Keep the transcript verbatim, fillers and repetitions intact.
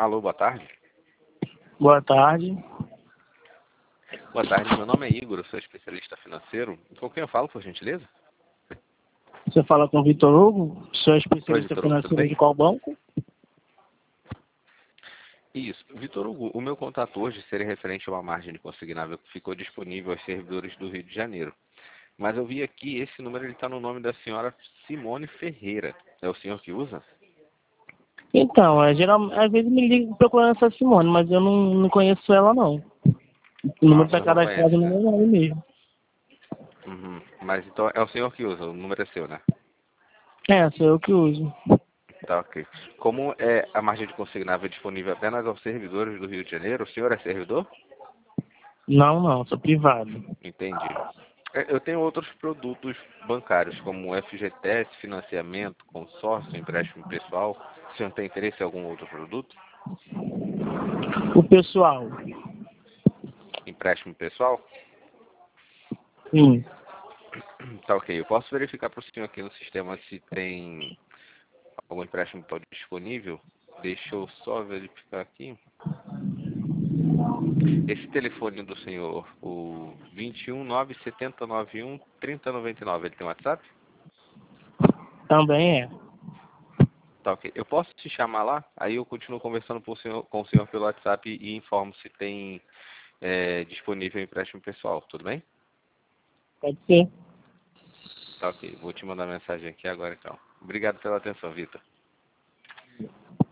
Alô, boa tarde. Boa tarde. Boa tarde, meu nome é Igor, eu sou especialista financeiro. Com quem eu falo, por gentileza? Você fala com o Vitor Hugo, sou especialista Vitor Hugo, tudo financeiro bem? de qual banco? Isso. Vitor Hugo, o meu contato hoje seria referente a uma margem de consignável que ficou disponível aos servidores do Rio de Janeiro. Mas eu vi aqui, esse número está no nome da senhora Simone Ferreira. É o senhor que usa? Então, é, geral, às vezes me liga procurando essa Simone, mas eu não, não conheço ela não. O Ah, número o está senhor não cadastrado conhece, no né? meu nome mesmo. Uhum. Mas então é o senhor que usa, o número é seu, né? É, sou eu que uso. Tá, ok. Como é a margem de consignável disponível apenas aos servidores do Rio de Janeiro, o senhor é servidor? Não, não, sou privado. Entendi. É, Eu tenho outros produtos bancários, como F G T S, financiamento, consórcio, empréstimo pessoal. O senhor tem interesse em algum outro produto? O pessoal, Empréstimo pessoal? sim. Tá, ok. Eu posso verificar para o senhor aqui no sistema se tem algum empréstimo disponível? Deixa eu só verificar aqui. Esse telefone do senhor, o vinte e um, nove sete nove um, trinta noventa e nove, ele tem WhatsApp? Também é. Tá, ok. Eu posso te chamar lá? Aí eu continuo conversando com o senhor, com o senhor pelo WhatsApp e informo se tem é, disponível empréstimo pessoal, tudo bem? Pode ser. Tá, ok. Vou te mandar mensagem aqui agora então. Obrigado pela atenção, Vitor.